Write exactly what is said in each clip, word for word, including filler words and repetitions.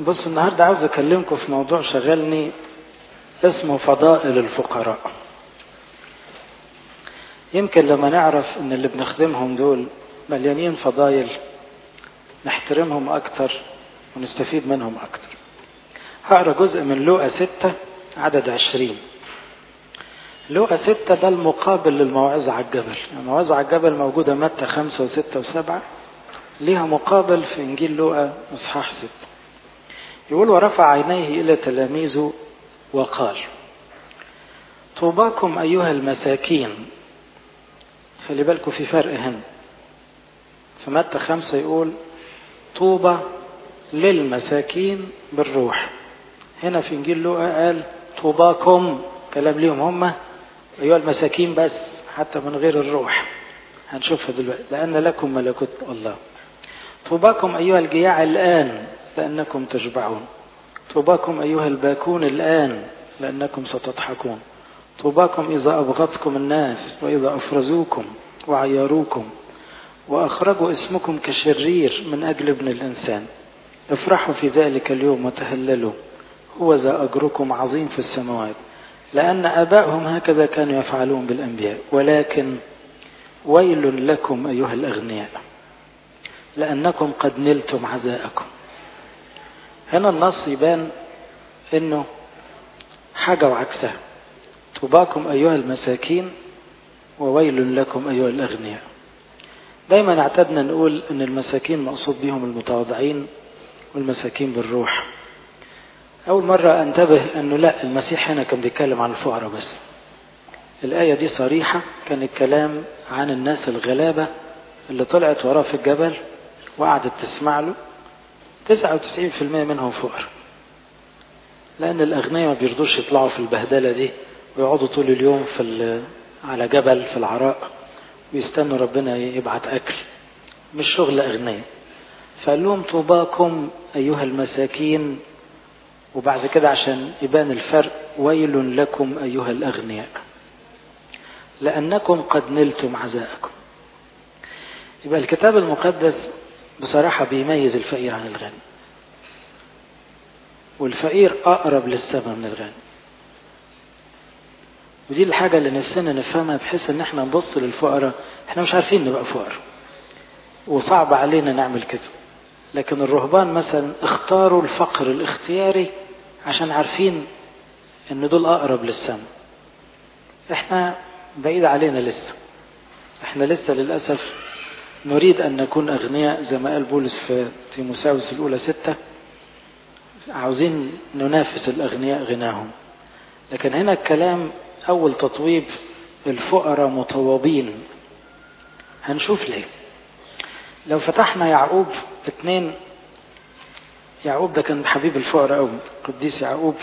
بص النهاردة عاوز أكلمكم في موضوع شغلني اسمه فضائل الفقراء. يمكن لما نعرف ان اللي بنخدمهم دول مليانين فضائل نحترمهم أكتر ونستفيد منهم أكتر. هقرأ جزء من لوقا ستة عدد عشرين. لوقا ستة ده المقابل للموعظة على الجبل. الموعظة على الجبل موجودة متى خمسة وستة وسبعة، ليها مقابل في إنجيل لوقا إصحاح ستة. يقول: ورفع عينيه إلى تلاميذه وقال: طوباكم أيها المساكين. خلي بالكم في فرق هنا. في متى خمسة يقول طوبى للمساكين بالروح، هنا في إنجيل لوقا قال طوباكم، كلام ليهم هم أيها المساكين بس، حتى من غير الروح. هنشوفها دلوقتي. لأن لكم ملكوت الله. طوباكم أيها الجياع الآن لأنكم تشبعون. طوباكم أيها الباكون الآن لأنكم ستضحكون. طوباكم إذا أبغضكم الناس وإذا أفرزوكم وعيروكم وأخرجوا اسمكم كشرير من أجل ابن الإنسان. افرحوا في ذلك اليوم وتهللوا، هو ذا أجركم عظيم في السماوات، لأن آبائهم هكذا كانوا يفعلون بالأنبياء. ولكن ويل لكم أيها الأغنياء لأنكم قد نلتم عزاءكم. هنا النص يبان إنه حاجة وعكسها. طوباكم أيها المساكين وويل لكم أيها الأغنياء. دايما اعتدنا نقول إن المساكين مقصود بهم المتواضعين والمساكين بالروح. أول مرة أنتبه أنه لا، المسيح هنا كان بيتكلم عن الفقراء بس. الآية دي صريحة، كان الكلام عن الناس الغلابة اللي طلعت وراه في الجبل وقعدت تسمع له. تسعة وتسعين في المية منهم فقراء، لأن الأغنياء ما بيرضوش يطلعوا في البهدلة دي ويقعدوا طول اليوم في على جبل في العراء ويستنوا ربنا يبعت أكل. مش شغل أغنياء. فقال لهم طوباكم أيها المساكين، وبعد كده عشان يبان الفرق ويل لكم أيها الأغنياء لأنكم قد نلتم عزاءكم. يبقى الكتاب المقدس بصراحة بيميز الفقير عن الغني، والفقير أقرب للسماء من الغني. ودي الحاجة اللي نفسنا نفهمها، بحيث ان احنا نبص للفقراء. احنا مش عارفين نبقى فقراء وصعب علينا نعمل كده، لكن الرهبان مثلا اختاروا الفقر الاختياري عشان عارفين ان دول اقرب للسماء. احنا بعيد علينا لسه. احنا لسه للأسف نريد ان نكون اغنياء زي ما قال بولس في تيموثاوس الاولى ستة، عاوزين ننافس الاغنياء غناهم. لكن هنا الكلام اول تطويب الفقراء مطوبين. هنشوف ليه. لو فتحنا يعقوب اتنين، يعقوب ده كان حبيب الفقراء قوي. قديس يعقوب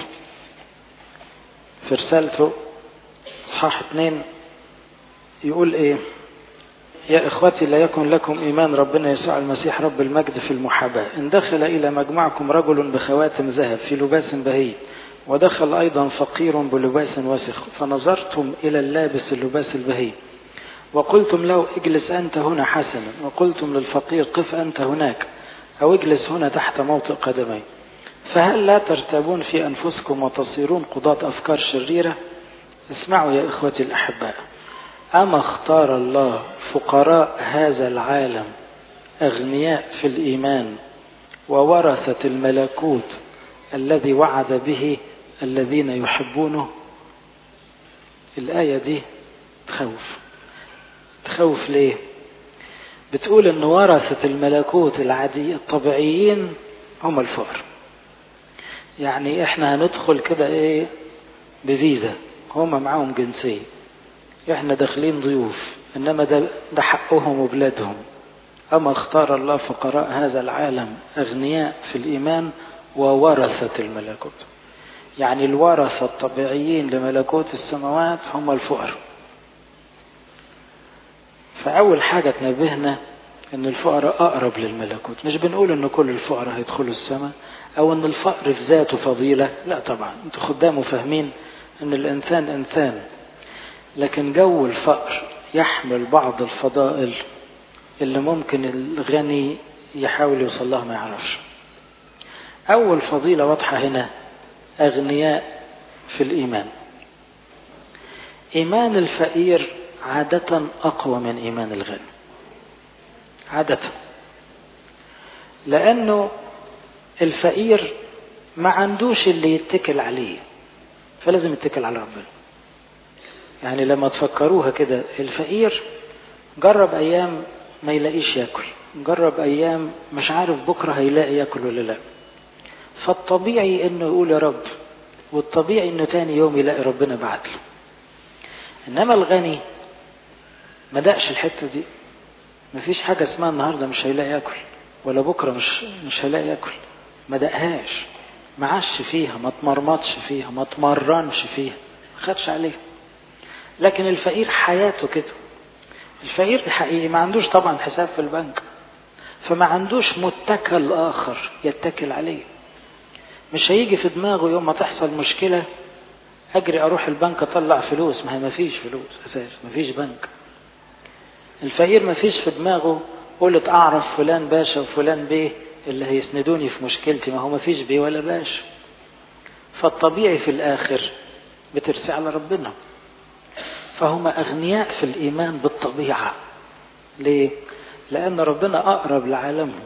في رسالته اصحاح اتنين يقول ايه: يا اخوتي لا يكن لكم ايمان ربنا يسوع المسيح رب المجد في المحاباة، ان دخل الى مجمعكم رجل بخواتم ذهب في لباس بهي، ودخل أيضا فقير بلباس وسخ، فنظرتم إلى اللابس اللباس البهي وقلتم له اجلس أنت هنا حسنا، وقلتم للفقير قف أنت هناك، أو اجلس هنا تحت موطئ قدمي. فهل لا ترتابون في أنفسكم وتصيرون قضاة أفكار شريرة؟ اسمعوا يا إخوتي الأحباء، أما اختار الله فقراء هذا العالم أغنياء في الإيمان وورثة الملكوت الذي وعد به الذين يحبونه. الآية دي تخوف. تخوف ليه؟ بتقول ان ورثة الملكوت العادي الطبيعيين هم الفقر. يعني احنا هندخل كده ايه بفيزا، هم معاهم جنسية، احنا داخلين ضيوف، انما ده, ده حقهم وبلادهم. اما اختار الله فقراء هذا العالم اغنياء في الايمان وورثة الملكوت. يعني الورثة الطبيعيين لملكوت السماوات هم الفقراء. فأول حاجة تنبهنا أن الفقراء أقرب للملكوت. مش بنقول أن كل الفقراء هيدخلوا السماء أو أن الفقر في ذاته فضيلة، لا طبعا. أنتوا خداموا فاهمين أن الإنسان إنسان، لكن جو الفقر يحمل بعض الفضائل اللي ممكن الغني يحاول يوصل لها ما يعرفش. أول فضيلة واضحة هنا، أغنياء في الإيمان. إيمان الفقير عادة أقوى من إيمان الغني، عادة، لأنه الفقير ما عندوش اللي يتكل عليه، فلازم يتكل على ربنا. يعني لما تفكروها كده، الفقير جرب أيام ما يلاقيش يأكل، جرب أيام مش عارف بكرة هيلاقي يأكل ولا لا، فالطبيعي إنه يقول يا رب، والطبيعي إنه تاني يوم يلاقي ربنا بعت له. إنما الغني ما دقش الحتة دي، مفيش حاجة اسمها النهاردة مش هيلاقي يأكل، ولا بكرة مش مش هيلاقي يأكل، ما دقهاش، ما عاش فيها، ما تمرمطش فيها، ما تمرنش فيها، ما خدش عليه. لكن الفقير حياته كده، الفقير الحقيقي ما عندوش طبعا حساب في البنك، فما عندوش متكل آخر يتكل عليه. مش هيجي في دماغه يوم ما تحصل مشكلة أجري أروح البنك أطلع فلوس، ما هي ما فيش فلوس أساس، ما فيش بنك. الفقير ما فيش في دماغه قلت أعرف فلان باشا وفلان بيه اللي هيسندوني في مشكلتي، ما هو ما فيش بيه ولا باشا. فالطبيعي في الآخر بترسي على ربنا. فهم أغنياء في الإيمان بالطبيعة. ليه؟ لأن ربنا أقرب لعالمه.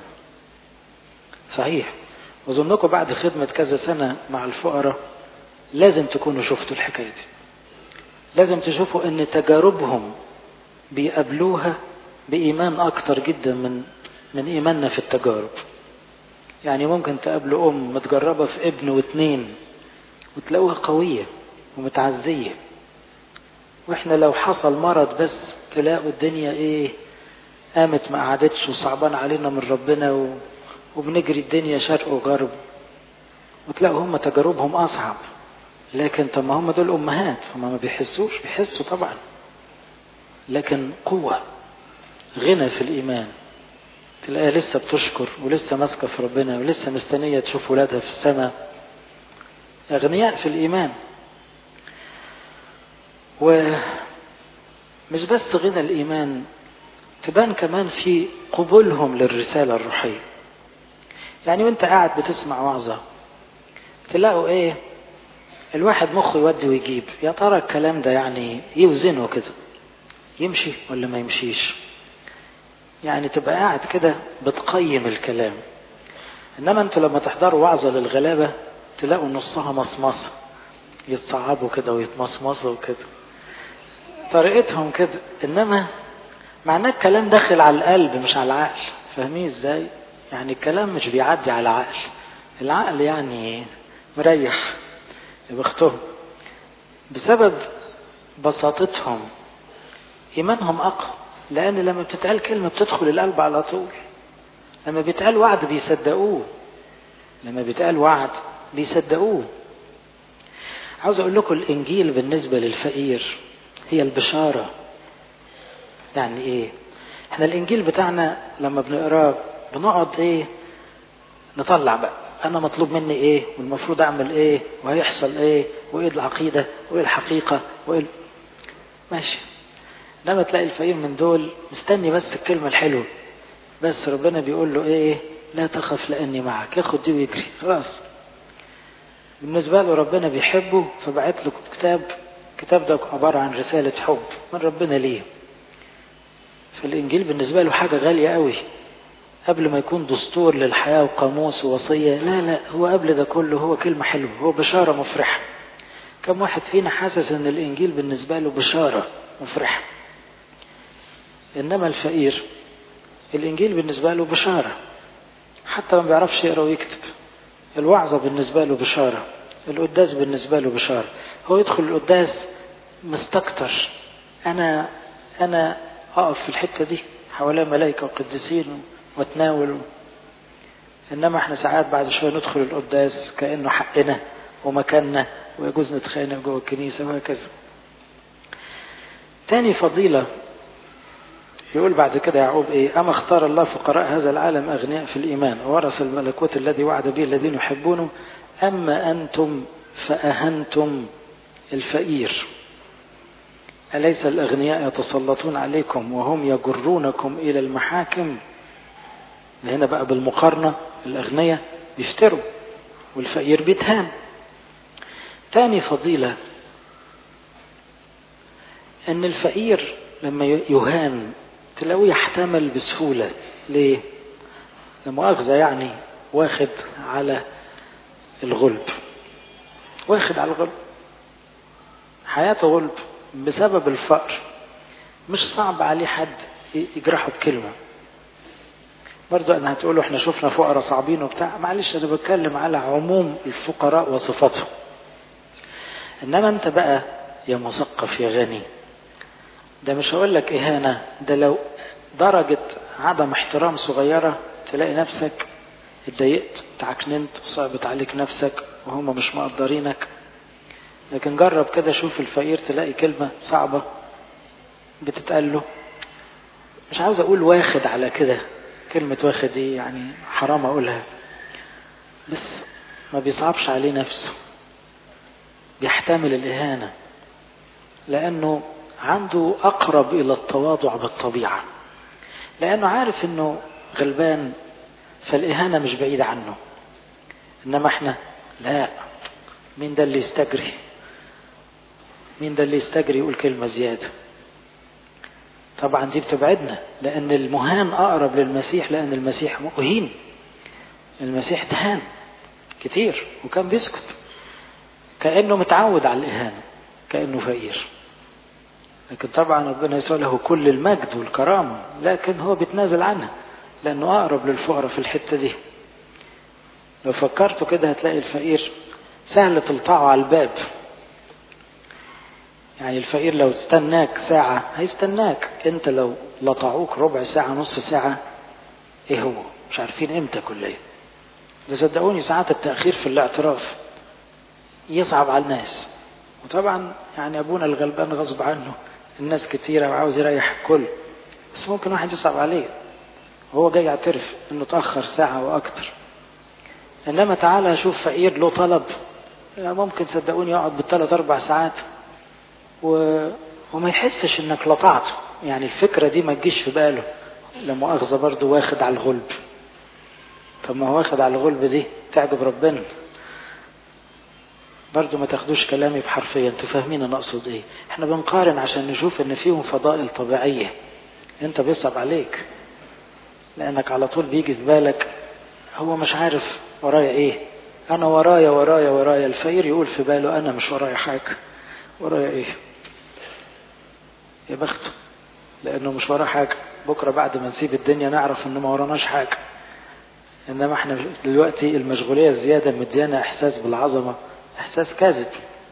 صحيح، وظنكم بعد خدمة كذا سنة مع الفقراء لازم تكونوا شفتوا الحكاية دي، لازم تشوفوا أن تجاربهم بيقابلوها بإيمان أكتر جدا من من إيماننا في التجارب. يعني ممكن تقابلوا أم متجربة في ابن واثنين وتلاقوها قوية ومتعزية، وإحنا لو حصل مرض بس تلاقوا الدنيا إيه، قامت ما قعدتش وصعبان علينا من ربنا و... وبنجري الدنيا شرق وغرب، وتلاقوا هم تجاربهم أصعب. لكن طب ما هم دول أمهات، هم ما بيحسوش، بيحسوا طبعا، لكن قوة، غنى في الإيمان، تلاقيها لسه بتشكر ولسه ماسكة في ربنا ولسه مستنية تشوف ولادها في السماء. أغنياء في الإيمان. ومش بس غنى الإيمان، تبان كمان في قبولهم للرسالة الروحية. يعني وانت قاعد بتسمع وعظة تلاقوا ايه، الواحد مخه يودي ويجيب، يا ترى الكلام ده يعني يوزنه كده، يمشي ولا ما يمشيش. يعني تبقى قاعد كده بتقيم الكلام. انما انتوا لما تحضروا وعظة للغلابة تلاقوا نصها مصمصة، يتصعبوا كده ويتمصمصوا كده، طريقتهم كده. انما معناه الكلام داخل على القلب مش على العقل. فاهمين ازاي؟ يعني الكلام مش بيعدي على العقل، العقل يعني مريح بختهم. بسبب بساطتهم إيمانهم أقوى، لأن لما بتتقال كلمة بتدخل القلب على طول. لما بيتقال وعد بيصدقوه، لما بيتقال وعد بيصدقوه. عاوز أقول لكم الإنجيل بالنسبة للفقير هي البشارة. يعني إيه؟ إحنا الإنجيل بتاعنا لما بنقراه بنقعد إيه، نطلع بقى أنا مطلوب مني إيه، والمفروض أعمل إيه، وهيحصل إيه، وإيه العقيدة، وإيه الحقيقة، وإيه ماشي. لما تلاقي الفقير من دول مستني بس الكلمة الحلوة، بس ربنا بيقول له إيه، لا تخف لأني معك، ياخد دي ويجري خلاص. بالنسبة له ربنا بيحبه فبعت له كتاب، كتاب ده عبارة عن رسالة حب من ربنا ليه. فالإنجيل بالنسبة له حاجة غالية قوي، قبل ما يكون دستور للحياة وقاموس ووصية، لا لا، هو قبل ده كله هو كلمة حلوة، هو بشارة مفرحة. كم واحد فينا حاسس ان الإنجيل بالنسبة له بشارة مفرحة؟ إنما الفقير الإنجيل بالنسبة له بشارة، حتى ما بيعرفش يقرأ ويكتب. الوعظة بالنسبة له بشارة، القداس بالنسبة له بشارة. هو يدخل القداس مستكتر، أنا أنا أقف في الحتة دي حوالي ملائكة وقديسين وتناول. إنما إحنا ساعات بعد شوية ندخل القداس كأنه حقنا ومكاننا، ويجوز نتخانق جوه الكنيسة وهكذا. تاني فضيلة يقول بعد كده يعقوب إيه، أما اختار الله فقراء هذا العالم أغنياء في الإيمان وورث الملكوت الذي وعد به الذين يحبونه، أما أنتم فأهنتم الفقير. أليس الأغنياء يتسلطون عليكم وهم يجرونكم إلى المحاكم؟ هنا بقى بالمقارنة الأغنياء بيفتروا، والفقير بيتهان. تاني فضيلة ان الفقير لما يهان تلاقيه يحتمل بسهولة. ليه؟ لمؤاخذة يعني واخد على الغلب، واخد على الغلب، حياته غلب بسبب الفقر، مش صعب عليه حد يجرحه بكلمة. برضو أنا هتقولوا احنا شفنا فقراء صعبين وبتاع، معلش أنا بتكلم على عموم الفقراء وصفاتهم. إنما أنت بقى يا مثقف يا غني، ده مش هقول لك إهانة، ده لو درجة عدم احترام صغيرة تلاقي نفسك اتضايقت، تعكننت، وصعبت عليك نفسك وهم مش مقدرينك. لكن جرب كده، شوف الفقير تلاقي كلمة صعبة بتتقال له، مش عاوز أقول واخد على كده، كلمة واخد دي يعني حرام أقولها، بس ما بيصعبش عليه نفسه، بيحتمل الإهانة لأنه عنده أقرب إلى التواضع بالطبيعة، لأنه عارف أنه غلبان، فالإهانة مش بعيدة عنه. إنما إحنا لا، مين ده اللي يستجري؟ مين ده اللي يستجري يقول كلمة زيادة؟ طبعا دي بتبعدنا، لأن المهان أقرب للمسيح، لأن المسيح مهين، المسيح تهان كتير وكان بيسكت كأنه متعود على الإهانة، كأنه فقير. لكن طبعا ربنا يسوع له كل المجد والكرامة، لكن هو بيتنازل عنها لأنه أقرب للفقراء في الحتة دي. لو فكرتوا كده هتلاقي الفقير سهل تلطعه على الباب. يعني الفقير لو استناك ساعة هيستناك، انت لو لطعوك ربع ساعة نص ساعة ايه هو؟ مش عارفين امتى كلية. ده صدقوني ساعات التأخير في الاعتراف يصعب على الناس، وطبعا يعني ابونا الغلبان غصب عنه، الناس كتيرة وعاوز يريح الكل، بس ممكن واحد يصعب عليه وهو جاي يعترف انه تأخر ساعة واكتر. انما تعالى شوف فقير له طلب ممكن صدقوني يقعد بالثلاث اربع ساعات و... وما يحسش انك لطعته. يعني الفكرة دي ما تجيش في باله، لما اخذ برضه واخد على الغلب. طب ما هو واخد على الغلب دي تعجب ربنا برضه، ما تاخدوش كلامي بحرفيا، انتوا فاهمين انا اقصد ايه. احنا بنقارن عشان نشوف ان فيهم فضائل طبيعية. انت بيصعب عليك لانك على طول بيجي في بالك هو مش عارف ورايا ايه، انا ورايا ورايا ورايا. الفقير يقول في باله انا مش ورايا حاجة، ورايا ايه؟ يا بخته، لانه مش وراه حاجة. بكرة بعد ما نسيب الدنيا نعرف انه ما وراناش حاجة. انما احنا دلوقتي المشغولية الزيادة مديانا احساس بالعظمة، احساس كاذب.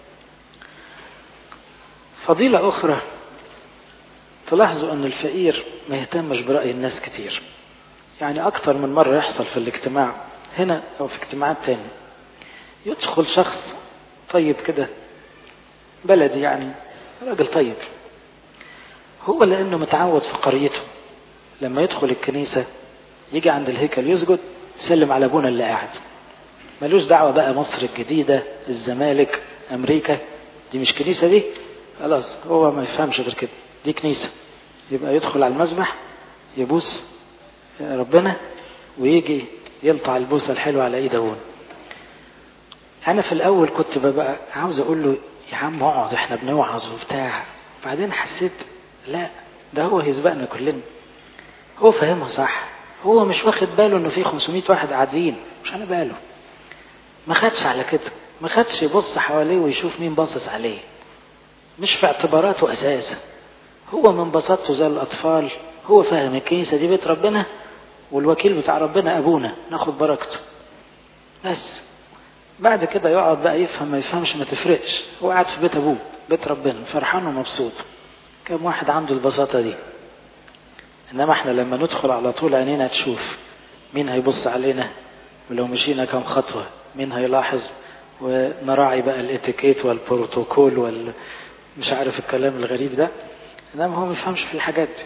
فضيلة اخرى، تلاحظوا ان الفقير ما يهتمش برأي الناس كتير. يعني اكتر من مرة يحصل في الاجتماع هنا او في اجتماعات تاني، يدخل شخص طيب كده بلدي، يعني راجل طيب، هو لانه متعود في قريته لما يدخل الكنيسة يجي عند الهيكل يسجد يسلم على ابونا اللي قاعد، ملوش دعوة بقى مصر الجديدة، الزمالك، امريكا، دي مش كنيسة دي، خلاص هو ما يفهمش غير كده، دي كنيسة. يبقى يدخل على المسبح يبوس ربنا ويجي يلطع البوسة الحلوة على ايد ابونا. انا في الاول كنت ببقى عاوز اقول له يا عم اقعد احنا بنوعظ وبتاع، بعدين حسيت لا، ده هو هيسبقنا كلنا، هو فاهمها صح، هو مش واخد باله انه في خمسمائة واحد قاعدين، مش على باله، ما خدش على كده، ما خدش يبص حواليه ويشوف مين باصص عليه، مش في اعتباراته اساسا. هو من بساطته زي الاطفال، هو فاهم الكنيسة دي بيت ربنا والوكيل بتاع ربنا ابونا، ناخد بركته بس. بعد كده يقعد بقى يفهم ما يفهمش ما تفرقش، هو قاعد في بيت ابوه بيت ربنا فرحان ومبسوط. كم واحد عنده البساطة دي؟ انما احنا لما ندخل على طول عينينا تشوف مين هيبص علينا، ولو مشينا كم خطوة مين هيلاحظ، ونراعي بقى الاتيكيت والبروتوكول وال مش عارف الكلام الغريب ده. انما هو ما يفهمش في الحاجات دي.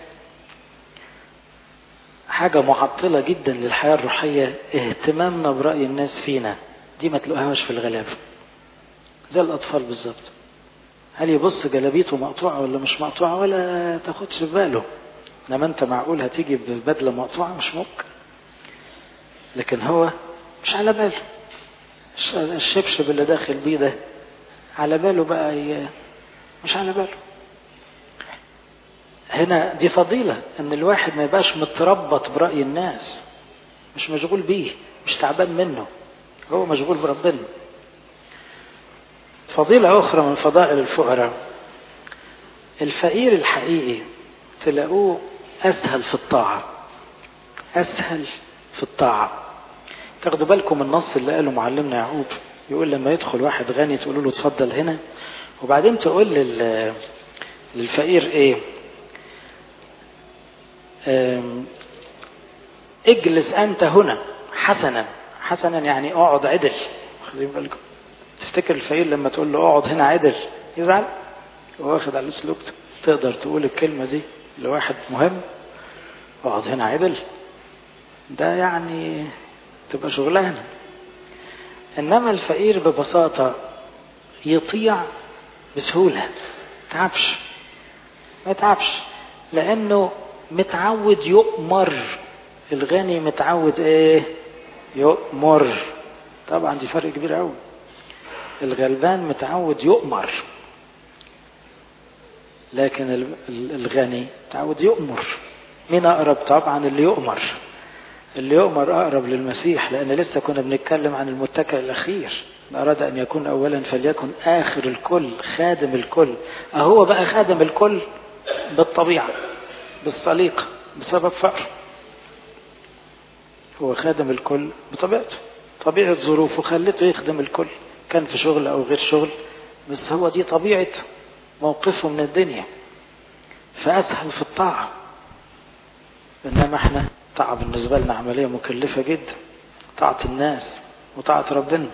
حاجة معطلة جدا للحياة الروحية اهتمامنا برأي الناس فينا، دي ما تلاقوهاش في الغلابة، زي الأطفال بالظبط. هل يبص جلابيته مقطوعة ولا مش مقطوعة ولا تاخدش في باله. انما انت معقول هتيجي بالبدلة مقطوعة؟ مش ممكن. لكن هو مش على باله، الشبشب اللي داخل بيه ده على باله بقى ي... مش على باله. هنا دي فضيلة ان الواحد ما يبقاش متربط برأي الناس، مش مشغول بيه، مش تعبان منه، هو مشغول بربنا. فضيلة أخرى من فضائل الفقراء، الفقير الحقيقي تلاقوه أسهل في الطاعة، أسهل في الطاعة. تاخدوا بالكم النص اللي قاله معلمنا يعقوب، يقول لما يدخل واحد غني تقولوا له اتفضل هنا، وبعدين تقول لل... للفقير ايه؟ اجلس أنت هنا حسنا. حسنا يعني اقعد عدل. خدين بالكم، تفتكر الفقير لما تقول له اقعد هنا عدل يزعل؟ واخد على الاسلوب. تقدر تقول الكلمة دي لواحد مهم؟ اقعد هنا عدل، ده يعني تبقى شغلانة. انما الفقير ببساطة يطيع بسهولة، تعبش ما تعبش، لانه متعود يؤمر. الغني متعود ايه؟ يؤمر. طبعا دي فرق كبير قوي. الغلبان متعود يؤمر، لكن الغني متعود يؤمر. مين اقرب؟ طبعا اللي يؤمر. اللي يؤمر اقرب للمسيح، لان لسه كنا بنتكلم عن المتكئ الاخير. أراد أن يكون أولا فليكن آخر الكل، خادم الكل. أهو بقى خادم الكل بالطبيعة، بالصليقة، بسبب فقره. هو خادم الكل بطبيعته، طبيعة ظروفه خلته يخدم الكل، كان في شغل أو غير شغل، بس هو دي طبيعة موقفه من الدنيا، فأسهل في الطاعة. إنما احنا طاعة بالنسبة لنا عملية مكلفة جدا، طاعة الناس وطاعة ربنا.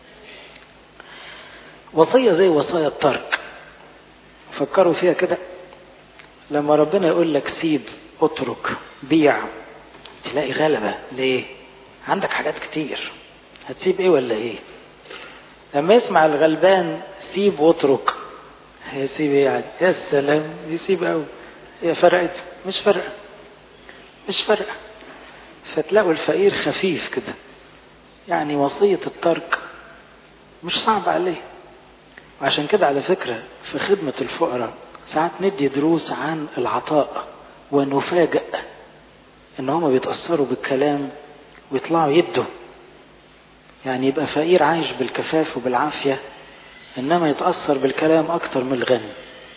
وصية زي وصايا الترك، فكروا فيها كده. لما ربنا يقول لك سيب، اترك، بيع، تلاقي غلبة. ليه؟ عندك حاجات كتير، هتسيب ايه ولا ايه؟ لما يسمع الغلبان سيب واترك، هيسيب ايه يعني؟ يا سلام، يسيب قوي. هي فرقت؟ مش فرقة، مش فرقة. فتلاقوا الفقير خفيف كده، يعني وصية الترك مش صعب عليه. وعشان كده على فكرة في خدمة الفقراء ساعات ندي دروس عن العطاء، ونفاجأ ان هم بيتأثروا بالكلام ويطلعوا يدوا. يعني يبقى فقير عايش بالكفاف وبالعافية، انما يتأثر بالكلام اكتر من الغني،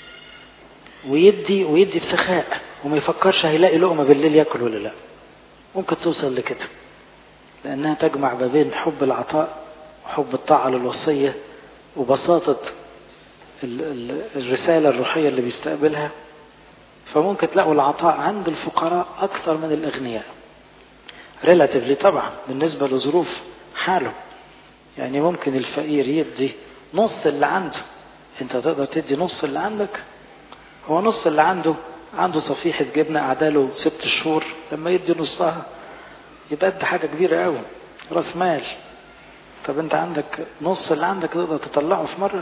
ويدي ويدي بسخاء، وما يفكرش هيلاقي لقمة بالليل ياكل ولا لا. ممكن توصل لكده، لانها تجمع ما بين حب العطاء وحب الطاعة للوصية وبساطة الرسالة الروحية اللي بيستقبلها. فممكن تلاقوا العطاء عند الفقراء أكثر من الأغنياء ريلاتيفلي، طبعا بالنسبة لظروف حاله. يعني ممكن الفقير يدي نص اللي عنده، انت تقدر تدي نص اللي عندك؟ هو نص اللي عنده عنده صفيحة جبنة قعداله ست شهور، لما يدي نصها يبقى ده حاجة كبيرة قوي، راس مال. طب انت عندك نص اللي عندك تقدر تطلعه في مرة؟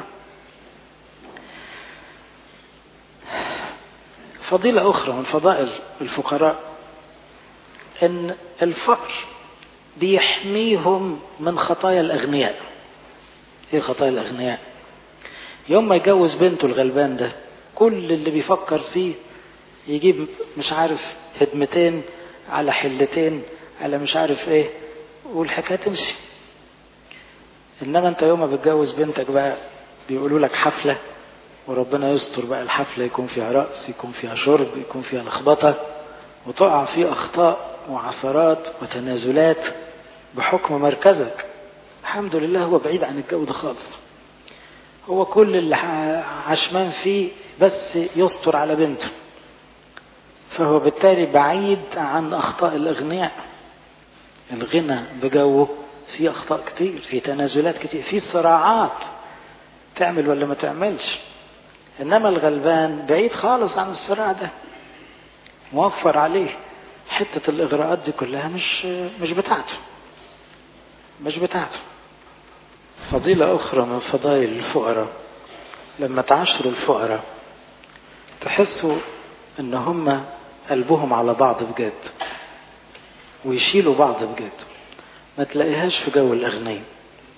فضيلة أخرى من فضائل الفقراء إن الفقر بيحميهم من خطايا الأغنياء. إيه خطايا الأغنياء؟ يوم ما يجوز بنته الغلبان ده، كل اللي بيفكر فيه يجيب مش عارف هدمتين على حلتين على مش عارف إيه، والحكاية تمشي. إنما أنت يوم ما بتجوز بنتك بقى بيقولوا لك حفلة، وربنا يستر بقى الحفلة يكون فيها رقص، يكون فيها شرب، يكون فيها لخبطة، وتقع فيه أخطاء وعثرات وتنازلات بحكم مركزك. الحمد لله هو بعيد عن الجو ده خالص، هو كل اللي عشمان فيه بس يستر على بنته، فهو بالتالي بعيد عن أخطاء الأغنياء. الغنى بجوه فيه أخطاء كتير، فيه تنازلات كتير، فيه صراعات تعمل ولا ما تعملش. إنما الغلبان بعيد خالص عن الصراع ده، موفر عليه حتة الإغراءات دي كلها، مش مش بتاعته مش بتاعته. فضيلة أخرى من فضائل الفقراء، لما تعاشروا الفقراء تحسوا إن هم قلبهم على بعض بجد، ويشيلوا بعض بجد. ما تلاقيهاش في جو الأغنياء.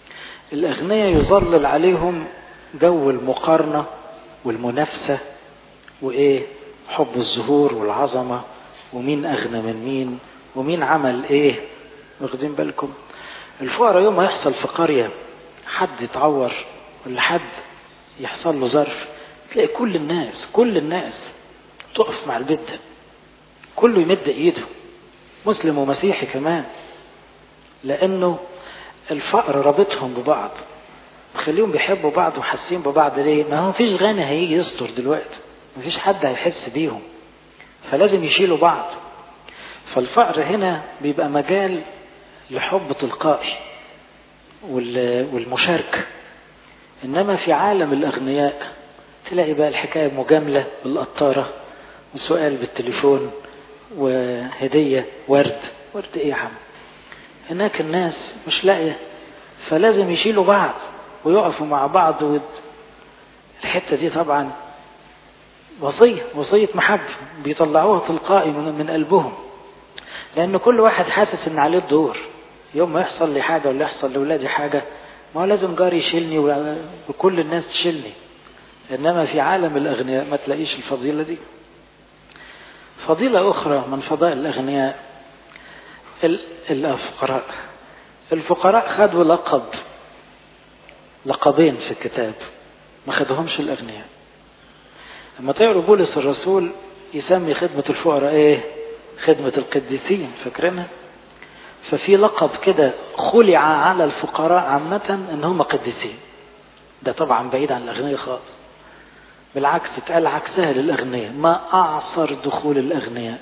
الأغنياء يظلل عليهم جو المقارنة والمنافسة وإيه، حب الظهور والعظمة، ومين أغنى من مين، ومين عمل إيه. واخدين بالكم؟ الفقراء يوم ما يحصل في قرية حد يتعور ولا حد يحصل له ظرف، تلاقي كل الناس كل الناس تقف مع البيت ده، كله يمد ايده، مسلم ومسيحي كمان، لانه الفقر رابطهم ببعض، مخليهم بيحبوا بعض وحاسين ببعض. ليه؟ ما هو مفيش غني هيجي يستر دلوقتي، مفيش حد هيحس بيهم، فلازم يشيلوا بعض. فالفقر هنا بيبقى مجال لحب تلقائي والمشاركة. إنما في عالم الأغنياء تلاقي بقى الحكاية مجاملة بالقطارة وسؤال بالتليفون وهدية ورد. ورد إيه يا عم؟ هناك الناس مش لاقية، فلازم يشيلوا بعض ويقفوا مع بعض. الحتة دي طبعا وصية وصية محبة بيطلعوها تلقائي من قلبهم، لأن كل واحد حاسس إن عليه الدور. يوم ما يحصل لي حاجة ولا يحصل لأولادي حاجة، ما هو لازم جاري يشيلني وكل الناس تشيلني. إنما في عالم الأغنياء ما تلاقيش الفضيلة دي. فضيلة أخرى من فضائل الأغنياء الفقراء. الفقراء خدوا لقب، لقبين في الكتاب ما خدهمش الأغنياء. لما تقروا بولس الرسول يسمي خدمة الفقراء إيه؟ خدمة القديسين، فاكرينها؟ ففي لقب كده خلع على الفقراء عامة ان هم قديسين. ده طبعا بعيد عن الأغنياء خالص، بالعكس اتقال عكسها للأغنياء، ما أعصر دخول الأغنياء.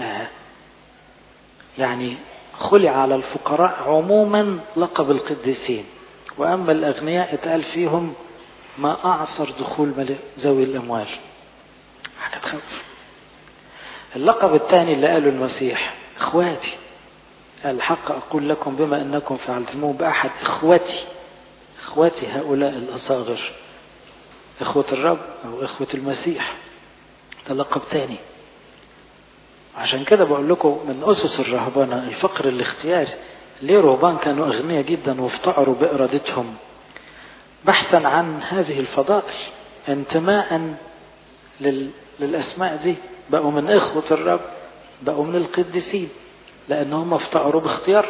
يعني خلع على الفقراء عموما لقب القديسين، وأما الأغنياء اتقال فيهم ما أعصر دخول ذوي الأموال. حاجة تخوف. اللقب الثاني اللي قاله المسيح اخواتي، الحق أقول لكم بما أنكم فعلتموه بأحد إخوتي. إخوتي هؤلاء الأصاغر، إخوة الرب أو إخوة المسيح، ده لقب تاني. عشان كده بقول لكم من أسس الرهبانة الفقر الاختياري. ليه رهبان كانوا أغنياء جدا وافتقروا بإرادتهم؟ بحثا عن هذه الفضائل، انتماء لل... للأسماء دي، بقوا من إخوة الرب، بقوا من القديسين، لأنهم افتقروا باختيار.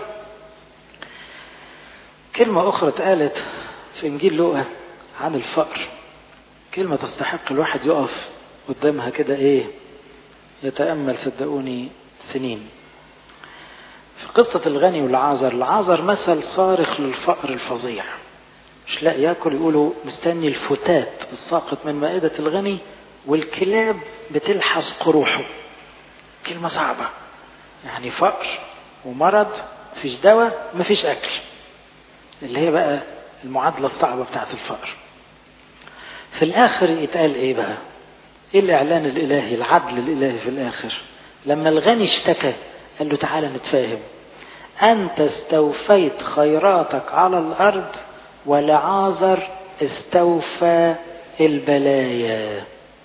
كلمة أخرى اتقالت في إنجيل لوقا عن الفقر، كلمة تستحق الواحد يقف قدامها كده إيه، يتأمل صدقوني سنين. في قصة الغني والعازر، العازر مثل صارخ للفقر الفظيع، مش لاقي ياكل، يقولوا مستني الفتات الساقط من مائدة الغني والكلاب بتلحس قروحه. كلمة صعبة، يعني فقر ومرض، مفيش دواء، مفيش أكل، اللي هي بقى المعادلة الصعبة بتاعت الفقر. في الآخر يتقال إيه بقى؟ إيه الإعلان الإلهي، العدل الإلهي في الآخر؟ لما الغني اشتكى قال له تعالى نتفاهم، أنت استوفيت خيراتك على الأرض ولعازر استوفى البلايا.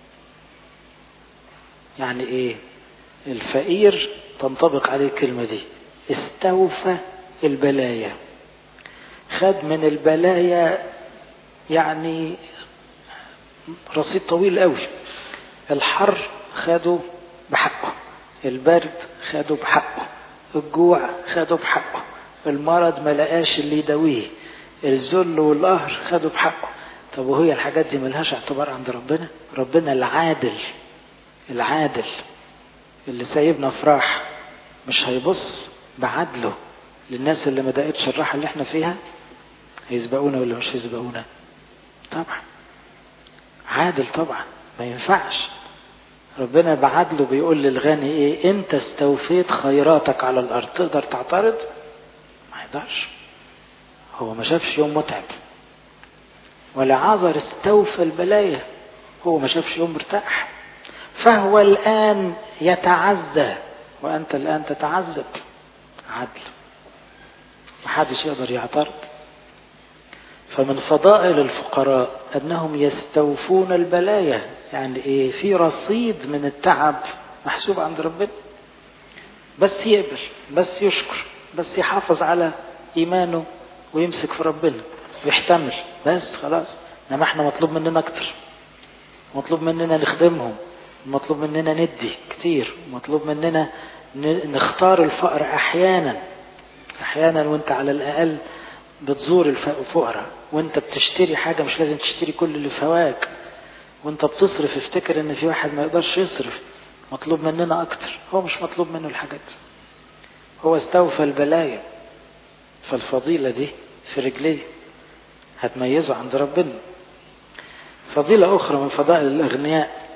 يعني إيه؟ الفقير تنطبق عليه الكلمة دي، استوفى البلايا، خد من البلايا يعني رصيد طويل قوي. الحر خده بحقه، البرد خده بحقه، الجوع خده بحقه، المرض ما لقاش اللي يداويه، الذل والقهر خده بحقه. طب وهي الحاجات دي ملهاش اعتبار عند ربنا؟ ربنا العادل، العادل اللي سايبنا فراح، مش هيبص بعدله للناس اللي ما دقتش الراحة اللي احنا فيها؟ هيسبقونا ولا مش هيسبقونا؟ طبعا عادل، طبعا ما ينفعش. ربنا بعدله بيقول للغني ايه؟ انت استوفيت خيراتك على الارض. تقدر تعترض؟ ما يقدرش، هو ما شافش يوم متعب. ولا عازر استوفى البلايا، هو ما شافش يوم مرتاح. فهو الآن يتعزى وأنت الآن تتعذب. عدل، محدش يقدر يعترض. فمن فضائل الفقراء أنهم يستوفون البلايا، يعني إيه؟ في رصيد من التعب محسوب عند ربنا، بس يقبل، بس يشكر، بس يحافظ على إيمانه ويمسك في ربنا. ويحتمل بس خلاص. انما احنا مطلوب مننا اكتر، مطلوب مننا نخدمهم، مطلوب مننا ندي كتير، مطلوب مننا نختار الفقر احيانا احيانا وانت على الاقل بتزور الفقراء، وانت بتشتري حاجة مش لازم تشتري كل اللي في هواك، وانت بتصرف افتكر ان في واحد ما يقدرش يصرف. مطلوب مننا اكتر، هو مش مطلوب منه الحاجات، هو استوفى البلايا. فالفضيلة دي في رجليه هتميزه عند ربنا. فضيلة اخرى من فضائل الاغنياء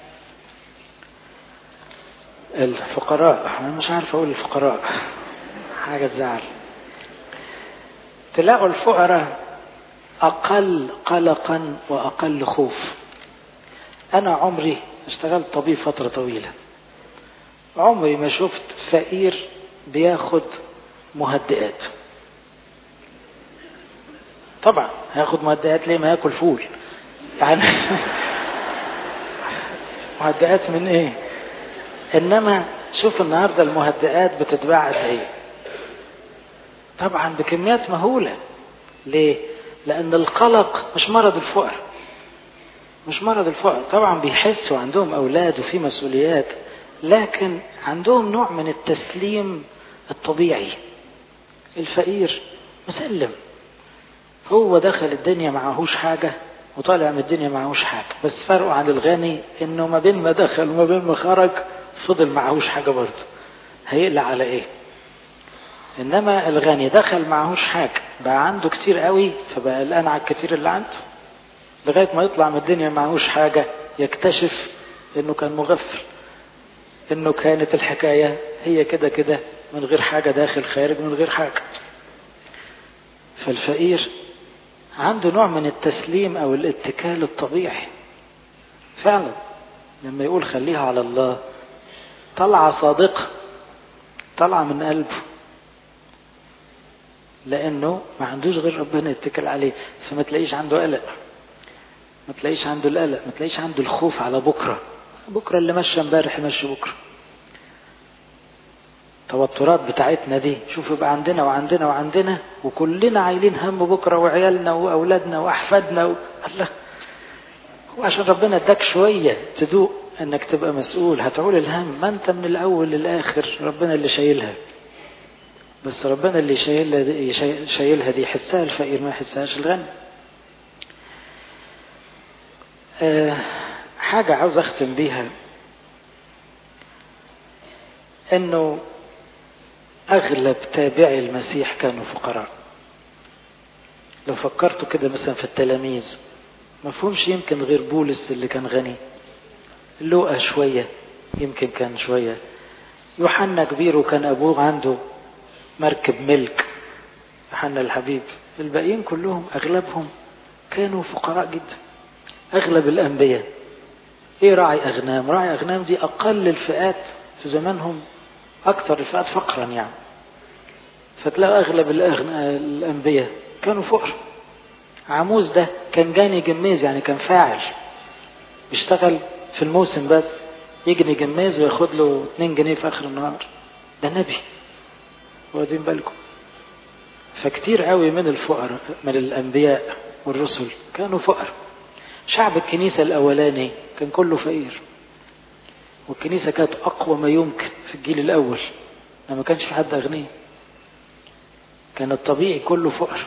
الفقراء. انا مش عارف اقول الفقراء، حاجة تزعل. تلاقوا الفقراء اقل قلقا واقل خوف. انا عمري اشتغلت طبيب فترة طويلة، عمري ما شفت فقير بياخد مهدئات. طبعا هياخد مهدئات ليه؟ ما ياكل فول يعني مهدئات من ايه؟ انما شوف النهاردة المهدئات بتتباع قد ايه؟ طبعا بكميات مهولة. ليه؟ لان القلق مش مرض الفقر، مش مرض الفقر. طبعا بيحسوا عندهم اولاد وفي مسؤوليات، لكن عندهم نوع من التسليم الطبيعي. الفقير مسلم، هو دخل الدنيا معهوش حاجة وطالع من الدنيا معهوش حاجة، بس فرقه عن الغني انه ما بين ما دخل وما بين ما خرج فضل معهوش حاجة برضه، هيقلع على ايه؟ انما الغني دخل معهوش حاجة بقى عنده كتير قوي، فبقى قلقان على الكتير اللي عنده، لغاية ما يطلع من الدنيا معهوش حاجة يكتشف انه كان مغفل، انه كانت الحكاية هي كده كده من غير حاجة داخل خارج من غير حاجة. فالفقير عنده نوع من التسليم او الاتكال الطبيعي فعلا. لما يقول خليها على الله طلع صادقة، طلع من قلبه، لانه ما عندوش غير ربنا يتكل عليه. فما تلاقيش عنده قلق، ما تلاقيش عنده القلق، ما تلاقيش عنده الخوف على بكرة. بكرة اللي مشى امبارح يمشي بكرة. التوترات بتاعتنا دي شوف يبقى عندنا وعندنا وعندنا وكلنا عايلين هم بكرة، وعيالنا وأولادنا وأحفادنا و... الله. هو عشان ربنا اداك شوية تدوق انك تبقى مسؤول هتعول الهم، ما انت من الأول للآخر ربنا اللي شايلها. بس ربنا اللي شايلها دي, شايلها دي يحسها الفقير ما يحسهاش الغني. أه حاجة عاوز أختم بيها، انه اغلب تابعي المسيح كانوا فقراء. لو فكرتوا كده مثلا في التلاميذ مفهومش يمكن غير بولس اللي كان غني، لوقا شوية يمكن كان شوية، يوحنا كبير وكان ابوه عنده مركب ملك، يوحنا الحبيب. الباقيين كلهم اغلبهم كانوا فقراء جدا. اغلب الانبياء ايه؟ راعي اغنام. راعي اغنام دي اقل الفئات في زمانهم، اكثر الفئات فقرا يعني. فتلاقوا اغلب الانبياء كانوا فقر. عموز ده كان جاني جميز، يعني كان فاعل بيشتغل في الموسم بس، يجني جميز وياخد له اتنين جنيه في اخر النهار. ده نبي، واخدين بالكم؟ فكتير قوي من الفقراء من الانبياء والرسل كانوا فقر. شعب الكنيسة الاولاني كان كله فقير، والكنيسة كانت اقوى ما يمكن في الجيل الاول، ما كانش في حد اغني، كان الطبيعي كله فقر.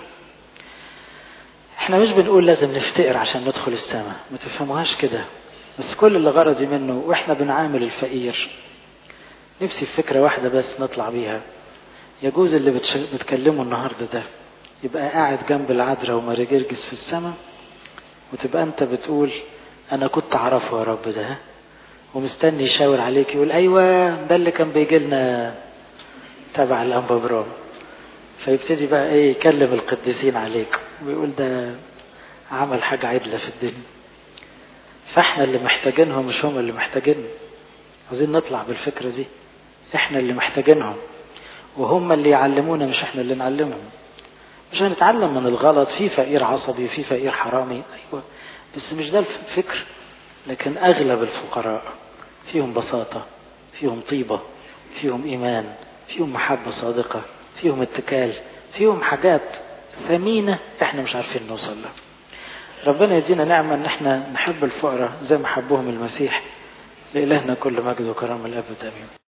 احنا مش بنقول لازم نفتقر عشان ندخل السماء، ما تفهموهاش كده، بس كل اللي غرضي منه واحنا بنعامل الفقير نفسي في فكرة واحدة بس نطلع بيها. يجوز اللي بتش... بتكلمه النهاردة ده يبقى قاعد جنب العذراء وماري جرجس في السماء، وتبقى انت بتقول انا كنت اعرفه يا رب ده، ومستني يشاور عليك يقول ايوه ده اللي كان بيجي لنا تبع الانبا برام، فيبتدي بقى ايه يكلم القديسين عليك ويقول ده عمل حاجة عدلة في الدنيا. فاحنا اللي محتاجينهم مش هم اللي محتاجين. عايزين نطلع بالفكرة دي، احنا اللي محتاجينهم وهم اللي يعلمونا مش احنا اللي نعلمهم. مش هنتعلم من الغلط، في فقير عصبي في فقير حرامي ايوه، بس مش ده الفكر. لكن اغلب الفقراء فيهم بساطة، فيهم طيبة، فيهم ايمان، فيهم محبة صادقة، فيهم اتكال، فيهم حاجات ثمينة احنا مش عارفين نوصل لها. ربنا يدينا نعمة ان احنا نحب الفقراء زي ما حبهم المسيح. لإلهنا كل مجد وكرم الأبد آمين.